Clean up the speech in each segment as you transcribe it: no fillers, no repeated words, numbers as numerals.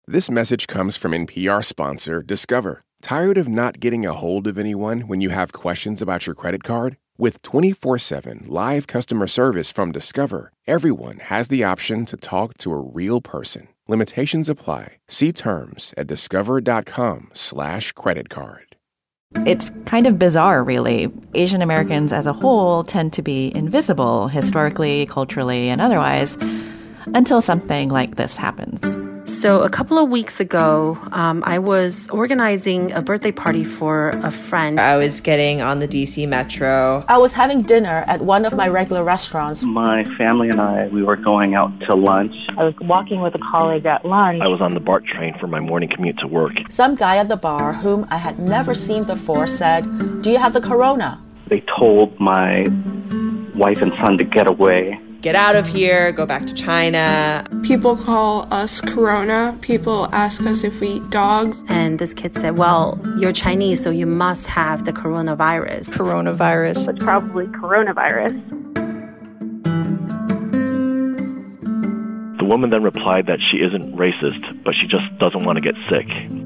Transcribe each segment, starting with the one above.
This message comes from NPR sponsor Discover. Tired of not getting a hold of anyone when you have questions about your credit card? With 24/7 live customer service from Discover, everyone has the option to talk to a real person. Limitations apply. See terms at discover.com/creditcard. It's kind of bizarre, really. Asian Americans as a whole tend to be invisible, historically, culturally, and otherwise, until something like this happens. So a couple of weeks ago, I was organizing a birthday party for a friend. I was getting on the DC Metro. I was having dinner at one of my regular restaurants. My family and we were going out to lunch. I was walking with a colleague at lunch. I was on the BART train for my morning commute to work. Some guy at the bar, whom I had never seen before, said, "Do you have the corona?" They told my wife and son to get away. Get out of here, go back to China. People call us Corona. People ask us if we eat dogs. And this kid said, well, you're Chinese, so you must have the coronavirus. Coronavirus. It's probably coronavirus. The woman then replied that she isn't racist, but she just doesn't want to get sick.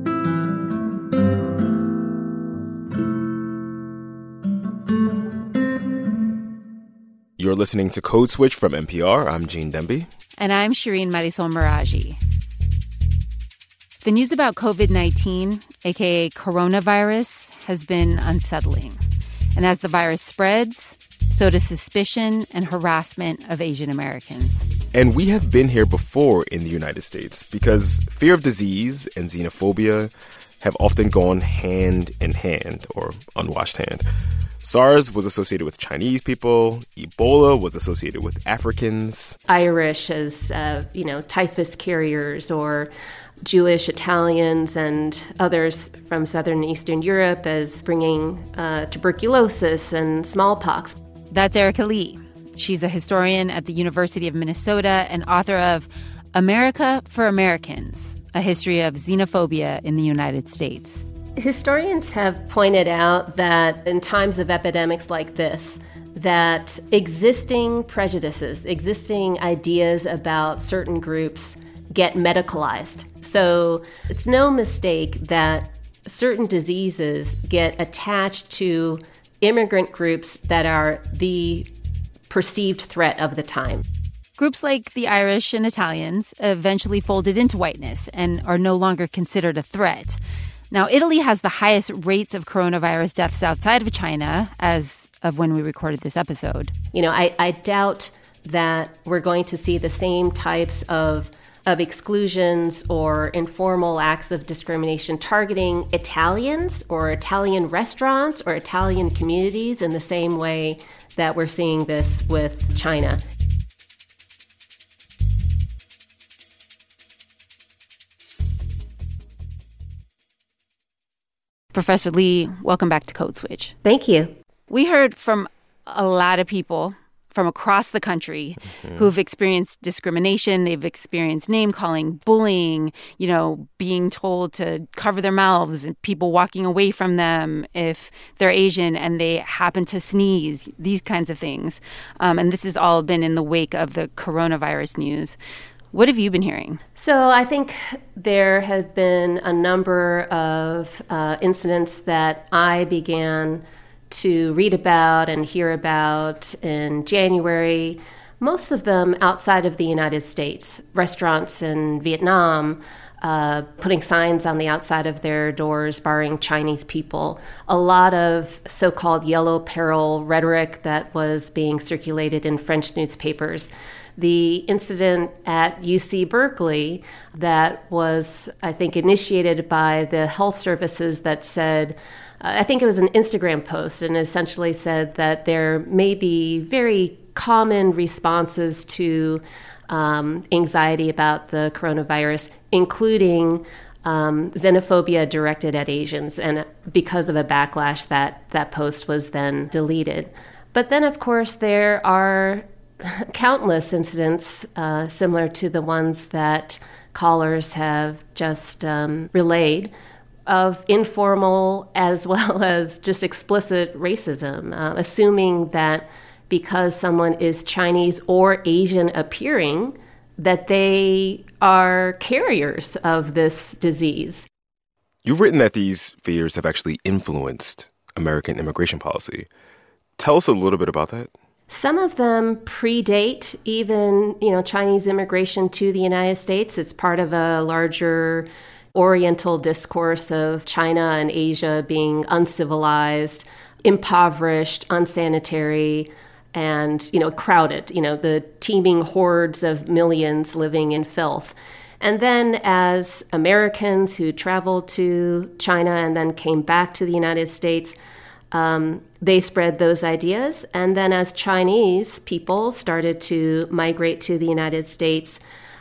You're listening to Code Switch from NPR. I'm Gene Demby. And I'm Shireen Marisol Meraji. The news about COVID-19, a.k.a. coronavirus, has been unsettling. And as the virus spreads, so does suspicion and harassment of Asian Americans. And we have been here before in the United States because fear of disease and xenophobia have often gone hand in hand, or unwashed hand. SARS was associated with Chinese people. Ebola was associated with Africans. Irish as, typhus carriers, or Jewish, Italians, and others from Southern and Eastern Europe as bringing tuberculosis and smallpox. That's Erica Lee. She's a historian at the University of Minnesota and author of America for Americans, a history of xenophobia in the United States. Historians have pointed out that in times of epidemics like this, that existing prejudices, existing ideas about certain groups get medicalized. So it's no mistake that certain diseases get attached to immigrant groups that are the perceived threat of the time. Groups like the Irish and Italians eventually folded into whiteness and are no longer considered a threat. Now, Italy has the highest rates of coronavirus deaths outside of China as of when we recorded this episode. I doubt that we're going to see the same types of exclusions or informal acts of discrimination targeting Italians or Italian restaurants or Italian communities in the same way that we're seeing this with China. Professor Lee, welcome back to Code Switch. Thank you. We heard from a lot of people from across the country who've experienced discrimination. They've experienced name-calling, bullying, being told to cover their mouths, and people walking away from them if they're Asian and they happen to sneeze, these kinds of things. And this has all been in the wake of the coronavirus news. What have you been hearing? So I think there have been a number of incidents that I began to read about and hear about in January, most of them outside of the United States. Restaurants in Vietnam putting signs on the outside of their doors barring Chinese people. A lot of so-called yellow peril rhetoric that was being circulated in French newspapers. The incident at UC Berkeley that was, I think, initiated by the health services that said, I think it was an Instagram post, and essentially said that there may be very common responses to anxiety about the coronavirus, including xenophobia directed at Asians. And because of a backlash, that post was then deleted. But then, of course, there are countless incidents similar to the ones that callers have just relayed of informal as well as just explicit racism, assuming that because someone is Chinese or Asian appearing, that they are carriers of this disease. You've written that these fears have actually influenced American immigration policy. Tell us a little bit about that. Some of them predate even, Chinese immigration to the United States. It's part of a larger Oriental discourse of China and Asia being uncivilized, impoverished, unsanitary, and, crowded, the teeming hordes of millions living in filth. And then as Americans who traveled to China and then came back to the United States, they spread those ideas. And then as Chinese people started to migrate to the United States,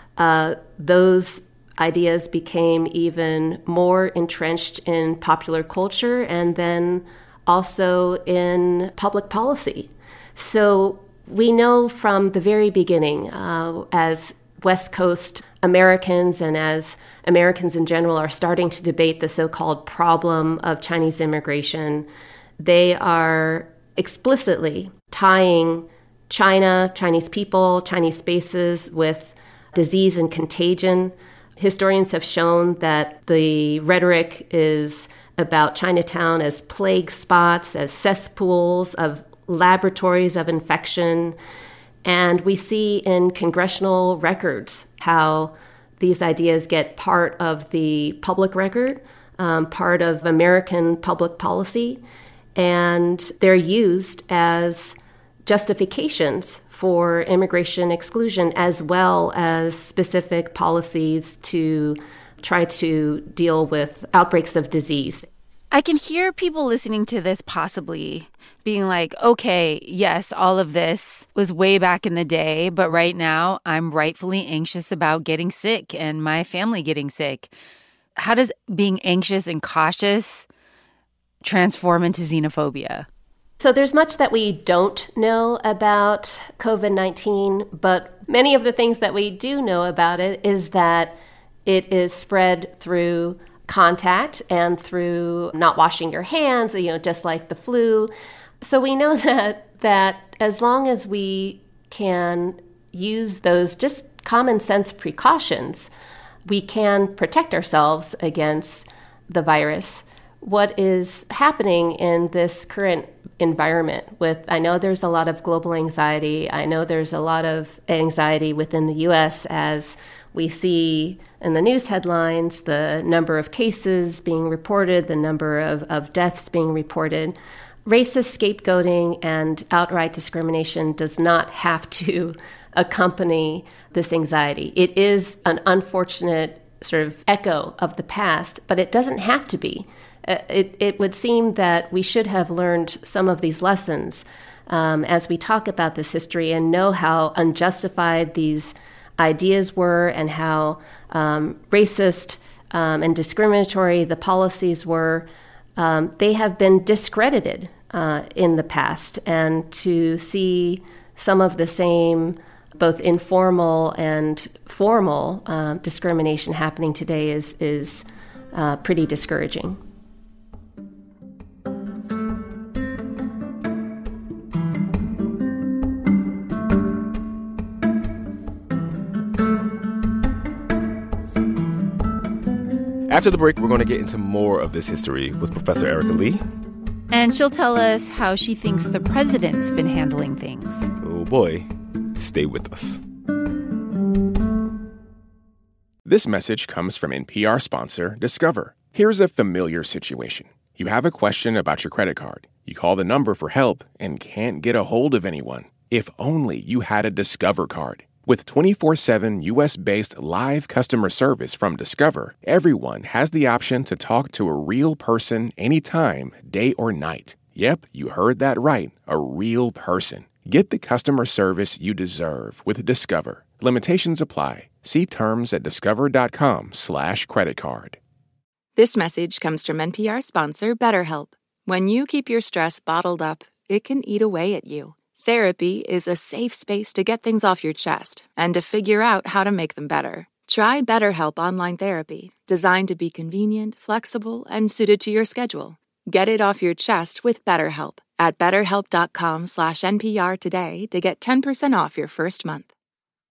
those ideas became even more entrenched in popular culture and then also in public policy. So we know from the very beginning, as West Coast Americans and as Americans in general are starting to debate the so-called problem of Chinese immigration, they are explicitly tying China, Chinese people, Chinese spaces with disease and contagion. Historians have shown that the rhetoric is about Chinatown as plague spots, as cesspools of laboratories of infection. And we see in congressional records how these ideas get part of the public record, part of American public policy, and they're used as justifications for immigration exclusion as well as specific policies to try to deal with outbreaks of disease. I can hear people listening to this possibly being like, okay, yes, all of this was way back in the day, but right now I'm rightfully anxious about getting sick and my family getting sick. How does being anxious and cautious transform into xenophobia? So there's much that we don't know about COVID-19, but many of the things that we do know about it is that it is spread through contact and through not washing your hands, just like the flu. So we know that as long as we can use those just common sense precautions, we can protect ourselves against the virus. What is happening in this current environment I know there's a lot of global anxiety. I know there's a lot of anxiety within the U.S. as we see in the news headlines the number of cases being reported, the number of deaths being reported. Racist scapegoating and outright discrimination does not have to accompany this anxiety. It is an unfortunate sort of echo of the past, but it doesn't have to be. It would seem that we should have learned some of these lessons as we talk about this history and know how unjustified these ideas were and how racist and discriminatory the policies were. They have been discredited in the past, and to see some of the same both informal and formal discrimination happening today is pretty discouraging. After the break, we're going to get into more of this history with Professor Erica Lee. And she'll tell us how she thinks the president's been handling things. Oh boy, stay with us. This message comes from NPR sponsor Discover. Here's a familiar situation. You have a question about your credit card. You call the number for help and can't get a hold of anyone. If only you had a Discover card. With 24/7 U.S.-based live customer service from Discover, everyone has the option to talk to a real person anytime, day or night. Yep, you heard that right, a real person. Get the customer service you deserve with Discover. Limitations apply. See terms at discover.com/creditcard. This message comes from NPR sponsor BetterHelp. When you keep your stress bottled up, it can eat away at you. Therapy is a safe space to get things off your chest and to figure out how to make them better. Try BetterHelp Online Therapy, designed to be convenient, flexible, and suited to your schedule. Get it off your chest with BetterHelp at betterhelp.com/NPR today to get 10% off your first month.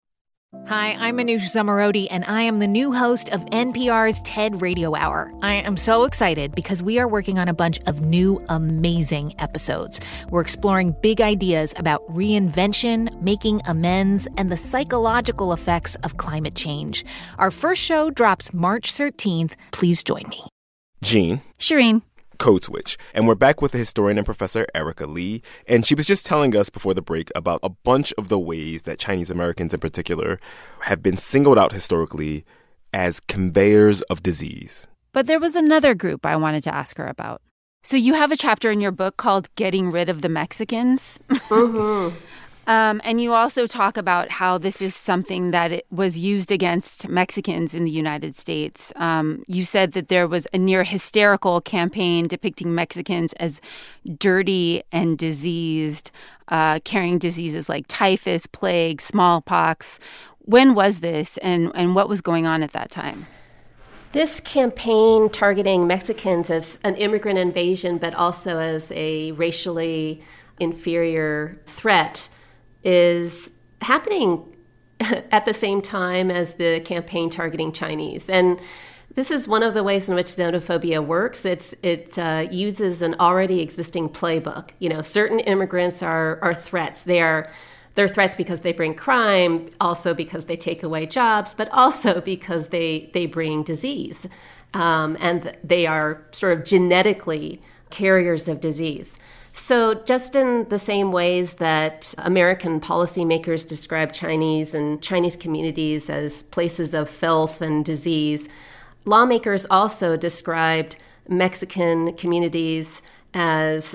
Hi, I'm Manoush Zamarodi, and I am the new host of NPR's TED Radio Hour. I am so excited because we are working on a bunch of new, amazing episodes. We're exploring big ideas about reinvention, making amends, and the psychological effects of climate change. Our first show drops March 13th. Please join me. Gene. Shireen. Code Switch. And we're back with the historian and professor Erica Lee. And she was just telling us before the break about a bunch of the ways that Chinese Americans in particular have been singled out historically as conveyors of disease. But there was another group I wanted to ask her about. So you have a chapter in your book called Getting Rid of the Mexicans. Mm-hmm. And you also talk about how this is something that it was used against Mexicans in the United States. You said that there was a near hysterical campaign depicting Mexicans as dirty and diseased, carrying diseases like typhus, plague, smallpox. When was this, and what was going on at that time? This campaign targeting Mexicans as an immigrant invasion, but also as a racially inferior threat, is happening at the same time as the campaign targeting Chinese. And this is one of the ways in which xenophobia works. It uses an already existing playbook. You know, certain immigrants are threats. They're threats because they bring crime, also because they take away jobs, but also because they bring disease. And they are sort of genetically carriers of disease. So just in the same ways that American policymakers describe Chinese and Chinese communities as places of filth and disease, lawmakers also described Mexican communities as,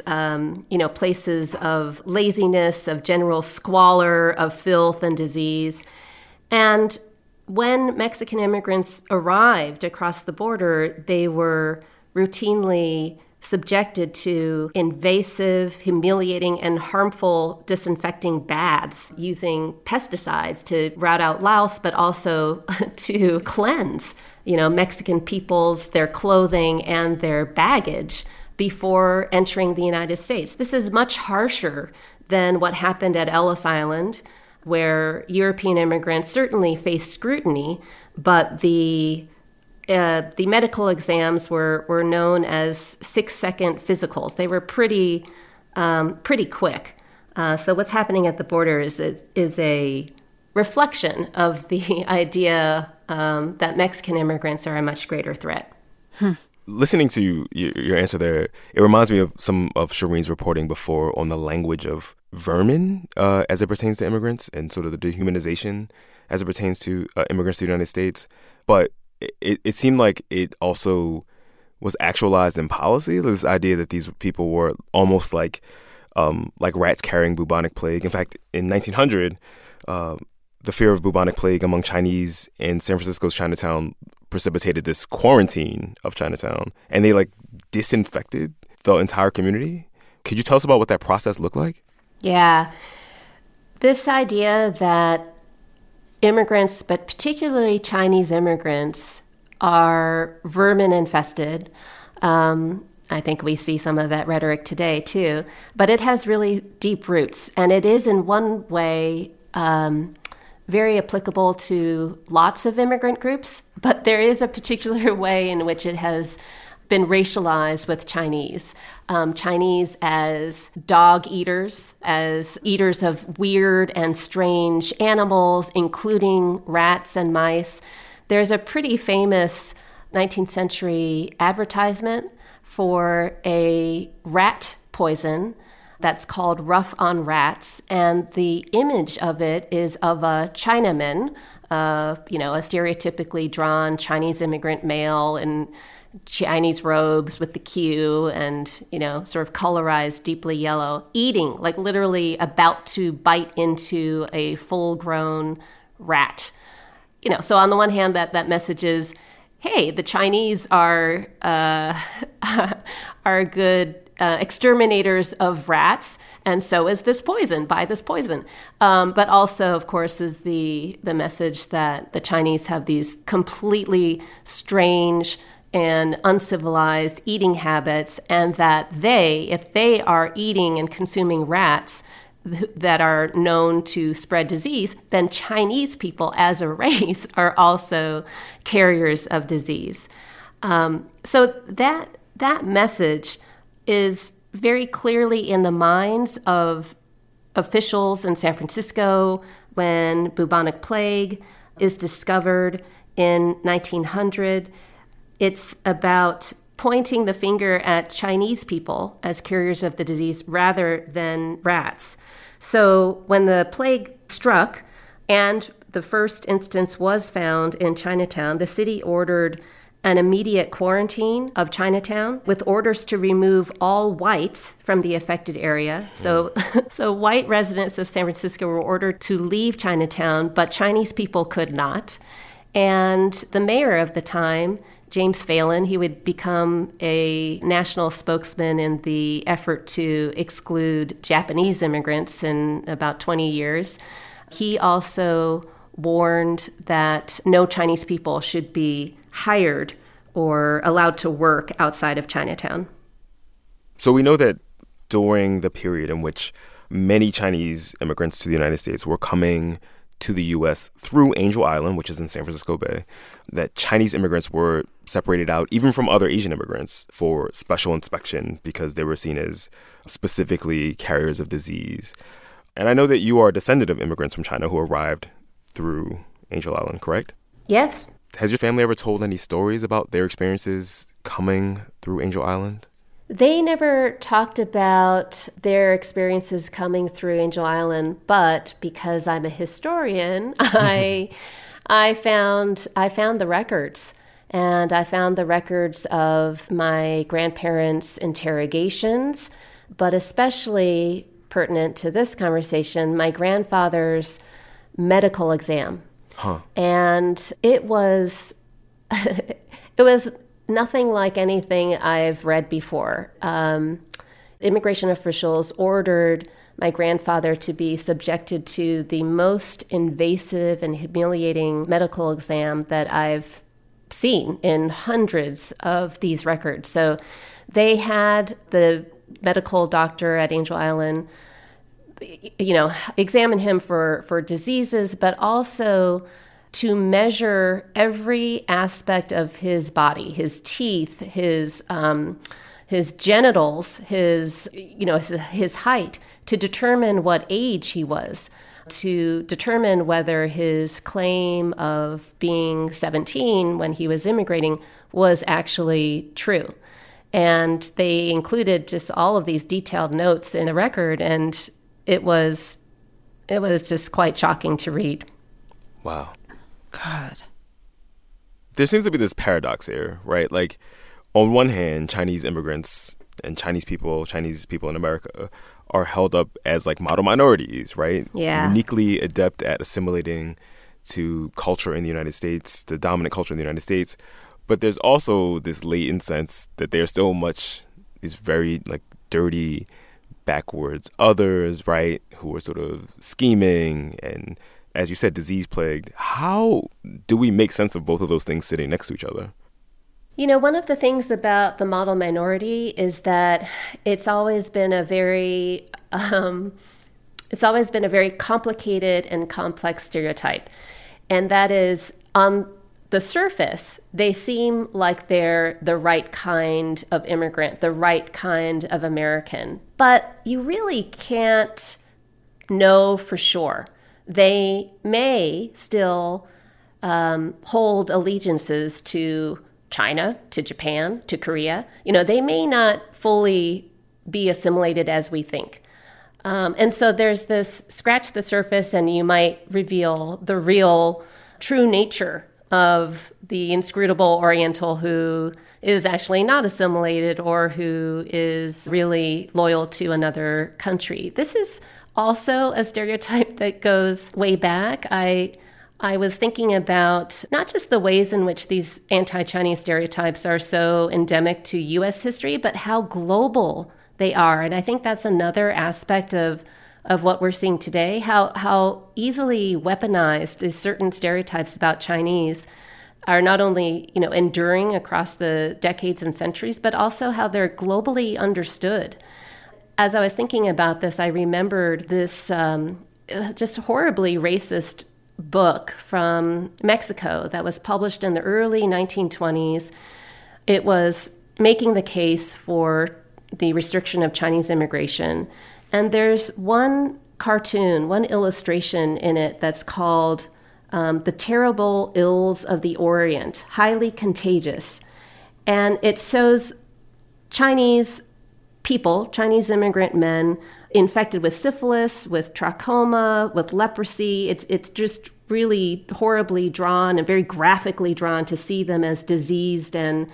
places of laziness, of general squalor, of filth and disease. And when Mexican immigrants arrived across the border, they were routinely subjected to invasive, humiliating, and harmful disinfecting baths using pesticides to rout out louse, but also to cleanse, Mexican peoples, their clothing, and their baggage before entering the United States. This is much harsher than what happened at Ellis Island, where European immigrants certainly faced scrutiny, but the medical exams were known as 6-second physicals. They were pretty quick. So what's happening at the border is a reflection of the idea that Mexican immigrants are a much greater threat. Listening to your answer there, it reminds me of some of Shireen's reporting before on the language of vermin as it pertains to immigrants and sort of the dehumanization as it pertains to immigrants to the United States. But it seemed like it also was actualized in policy. This idea that these people were almost like rats carrying bubonic plague. In fact, in 1900, the fear of bubonic plague among Chinese in San Francisco's Chinatown precipitated this quarantine of Chinatown, and they disinfected the entire community. Could you tell us about what that process looked like? Yeah. This idea that immigrants, but particularly Chinese immigrants, are vermin infested. I think we see some of that rhetoric today, too. But it has really deep roots. And it is, in one way, very applicable to lots of immigrant groups. But there is a particular way in which it has been racialized with Chinese. Chinese as dog eaters, as eaters of weird and strange animals, including rats and mice. There's a pretty famous 19th century advertisement for a rat poison that's called Rough on Rats. And the image of it is of a Chinaman, a stereotypically drawn Chinese immigrant male in Chinese robes with the queue and, sort of colorized deeply yellow, eating, literally about to bite into a full-grown rat. So on the one hand, that message is, hey, the Chinese are good exterminators of rats, and so is this poison. Buy this poison. But also, of course, is the message that the Chinese have these completely strange and uncivilized eating habits, and that if they are eating and consuming rats, that are known to spread disease, then Chinese people as a race are also carriers of disease. So that message is very clearly in the minds of officials in San Francisco when bubonic plague is discovered in 1900. It's about pointing the finger at Chinese people as carriers of the disease rather than rats. So when the plague struck and the first instance was found in Chinatown, the city ordered an immediate quarantine of Chinatown with orders to remove all whites from the affected area. So white residents of San Francisco were ordered to leave Chinatown, but Chinese people could not. And the mayor of the time, James Phelan, he would become a national spokesman in the effort to exclude Japanese immigrants in about 20 years. He also warned that no Chinese people should be hired or allowed to work outside of Chinatown. So we know that during the period in which many Chinese immigrants to the United States were coming to the U.S. through Angel Island, which is in San Francisco Bay, that Chinese immigrants were separated out, even from other Asian immigrants, for special inspection because they were seen as specifically carriers of disease. And I know that you are a descendant of immigrants from China who arrived through Angel Island, correct? Yes. Has your family ever told any stories about their experiences coming through Angel Island? They never talked about their experiences coming through Angel Island, but because I'm a historian, I found the records. And I found the records of my grandparents' interrogations, but especially pertinent to this conversation, my grandfather's medical exam. And it was nothing like anything I've read before. Immigration officials ordered my grandfather to be subjected to the most invasive and humiliating medical exam that I've seen in hundreds of these records. So they had the medical doctor at Angel Island, examine him for diseases, but also to measure every aspect of his body, his teeth, his genitals, his height, to determine what age he was, to determine whether his claim of being 17 when he was immigrating was actually true. And they included just all of these detailed notes in the record, and it was just quite shocking to read. Wow. God. There seems to be this paradox here, right? Like, on one hand, Chinese immigrants and Chinese people in America are held up as like model minorities, right? Yeah. Uniquely adept at assimilating to culture in the United States, the dominant culture in the United States. But there's also this latent sense that there's still these very like dirty, backwards others, right, who are sort of scheming and, as you said, disease-plagued. How do we make sense of both of those things sitting next to each other? One of the things about the model minority is that it's always been a very complicated and complex stereotype. And that is, on the surface, they seem like they're the right kind of immigrant, the right kind of American. But you really can't know for sure. They may still hold allegiances to China, to Japan, to Korea. They may not fully be assimilated as we think. And so there's this scratch the surface and you might reveal the real true nature of the inscrutable Oriental who is actually not assimilated or who is really loyal to another country. This is also a stereotype that goes way back. I was thinking about not just the ways in which these anti-Chinese stereotypes are so endemic to U.S. history, but how global they are. And I think that's another aspect of what we're seeing today, how easily weaponized these certain stereotypes about Chinese are not only, enduring across the decades and centuries, but also how they're globally understood. as I was thinking about this, I remembered this just horribly racist book from Mexico that was published in the early 1920s. It was making the case for the restriction of Chinese immigration. And there's one cartoon, one illustration in it that's called The Terrible Ills of the Orient, Highly Contagious. And it shows Chinese people, Chinese immigrant men, infected with syphilis, with trachoma, with leprosy. It's just really horribly drawn and very graphically drawn to see them as diseased and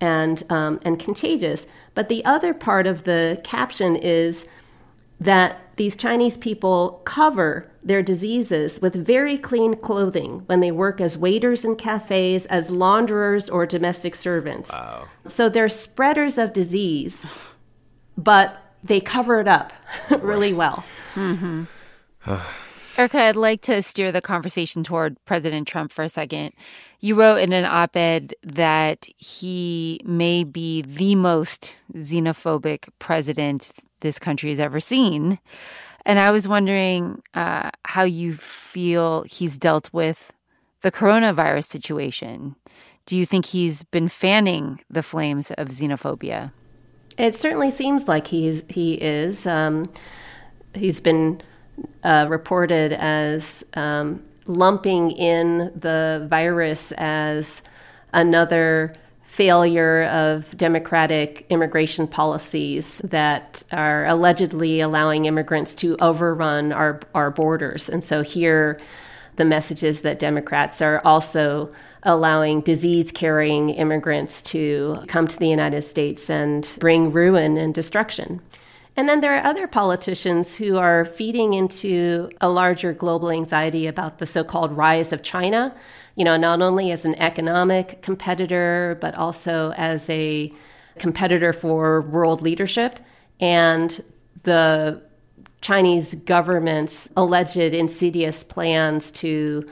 contagious. But the other part of the caption is that these Chinese people cover their diseases with very clean clothing when they work as waiters in cafes, as launderers, or domestic servants. Wow. So they're spreaders of disease, but they cover it up really well. Mm-hmm. Erica, I'd like to steer the conversation toward President Trump for a second. You wrote in an op-ed that he may be the most xenophobic president this country has ever seen. And I was wondering how you feel he's dealt with the coronavirus situation. Do you think he's been fanning the flames of xenophobia? It certainly seems like he is. He's been reported as lumping in the virus as another failure of democratic immigration policies that are allegedly allowing immigrants to overrun our borders. And so here, the message is that Democrats are also allowing disease-carrying immigrants to come to the United States and bring ruin and destruction. And then there are other politicians who are feeding into a larger global anxiety about the so-called rise of China, not only as an economic competitor, but also as a competitor for world leadership. And the Chinese government's alleged insidious plans to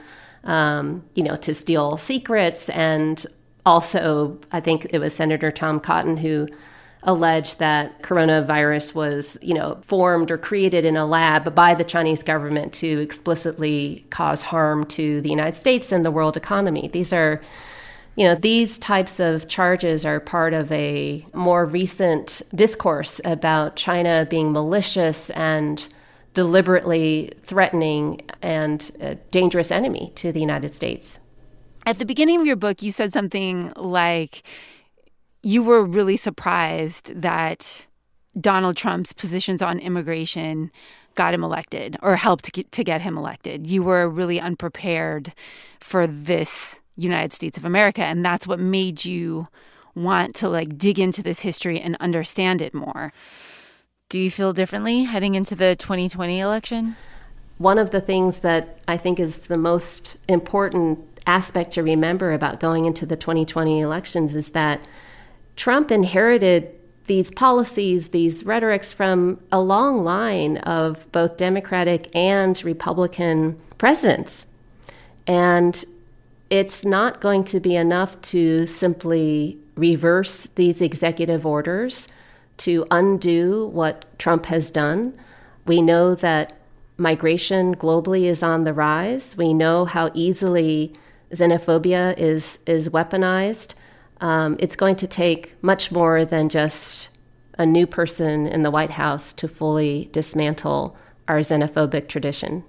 steal secrets. And also, I think it was Senator Tom Cotton who alleged that coronavirus was, formed or created in a lab by the Chinese government to explicitly cause harm to the United States and the world economy. These are, these types of charges are part of a more recent discourse about China being malicious and deliberately threatening and a dangerous enemy to the United States. At the beginning of your book, you said something like, you were really surprised that Donald Trump's positions on immigration got him elected or helped to get him elected. You were really unprepared for this United States of America, and that's what made you want to dig into this history and understand it more. Do you feel differently heading into the 2020 election? One of the things that I think is the most important aspect to remember about going into the 2020 elections is that Trump inherited these policies, these rhetorics from a long line of both Democratic and Republican presidents. And it's not going to be enough to simply reverse these executive orders to undo what Trump has done. We know that migration globally is on the rise. We know how easily xenophobia is weaponized. It's going to take much more than just a new person in the White House to fully dismantle our xenophobic tradition.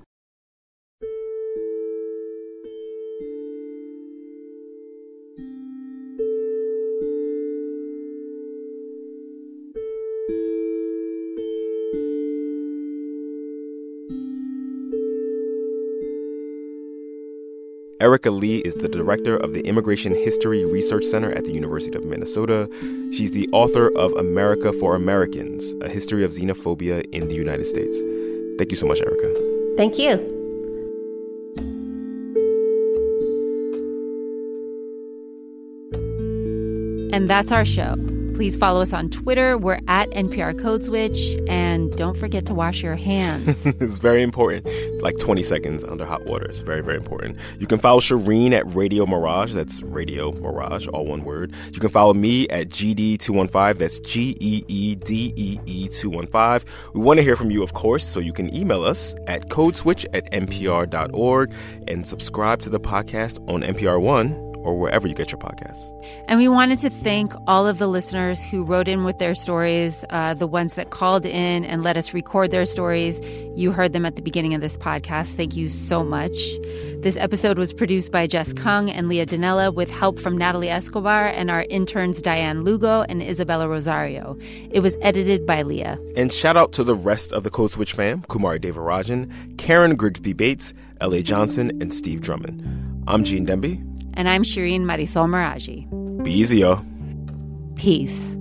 Erica Lee is the director of the Immigration History Research Center at the University of Minnesota. She's the author of America for Americans, A History of Xenophobia in the United States. Thank you so much, Erica. Thank you. And that's our show. Please follow us on Twitter. We're at NPR Code Switch. And don't forget to wash your hands. It's very important. Like 20 seconds under hot water. It's very, very important. You can follow Shireen at Radio Mirage. That's Radio Mirage, all one word. You can follow me at GD215. That's GEEDEE215. We want to hear from you, of course, so you can email us at codeswitch@npr.org and subscribe to the podcast on NPR One or wherever you get your podcasts. And we wanted to thank all of the listeners who wrote in with their stories, the ones that called in and let us record their stories. You heard them at the beginning of this podcast. Thank you so much. This episode was produced by Jess Kung and Leah Donnella with help from Natalie Escobar and our interns Diane Lugo and Isabella Rosario. It was edited by Leah. And shout out to the rest of the Code Switch fam, Kumari Devarajan, Karen Grigsby Bates, L.A. Johnson, and Steve Drummond. I'm Gene Demby. And I'm Shireen Marisol Meraji. Be easy, y'all. Peace.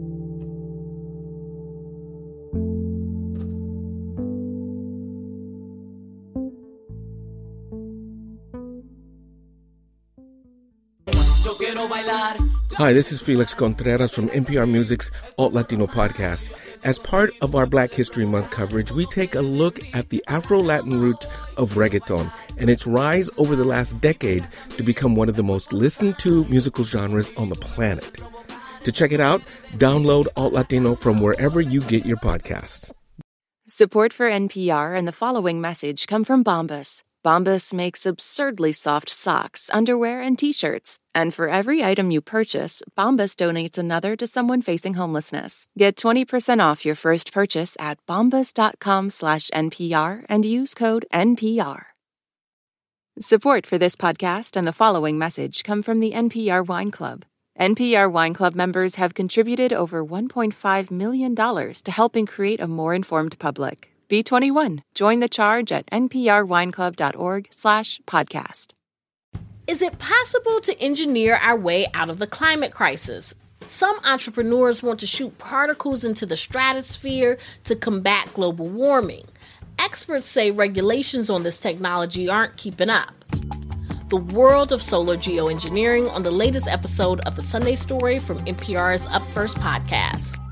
Hi, this is Felix Contreras from NPR Music's Alt Latino podcast. As part of our Black History Month coverage, we take a look at the Afro-Latin roots of reggaeton and its rise over the last decade to become one of the most listened to musical genres on the planet. To check it out, download Alt Latino from wherever you get your podcasts. Support for NPR and the following message come from Bombas. Bombas makes absurdly soft socks, underwear, and T-shirts. And for every item you purchase, Bombas donates another to someone facing homelessness. Get 20% off your first purchase at bombas.com/NPR and use code NPR. Support for this podcast and the following message come from the NPR Wine Club. NPR Wine Club members have contributed over $1.5 million to helping create a more informed public. Be 21. Join the charge at nprwineclub.org/podcast. Is it possible to engineer our way out of the climate crisis? Some entrepreneurs want to shoot particles into the stratosphere to combat global warming. Experts say regulations on this technology aren't keeping up. The world of solar geoengineering on the latest episode of The Sunday Story from NPR's Up First podcast.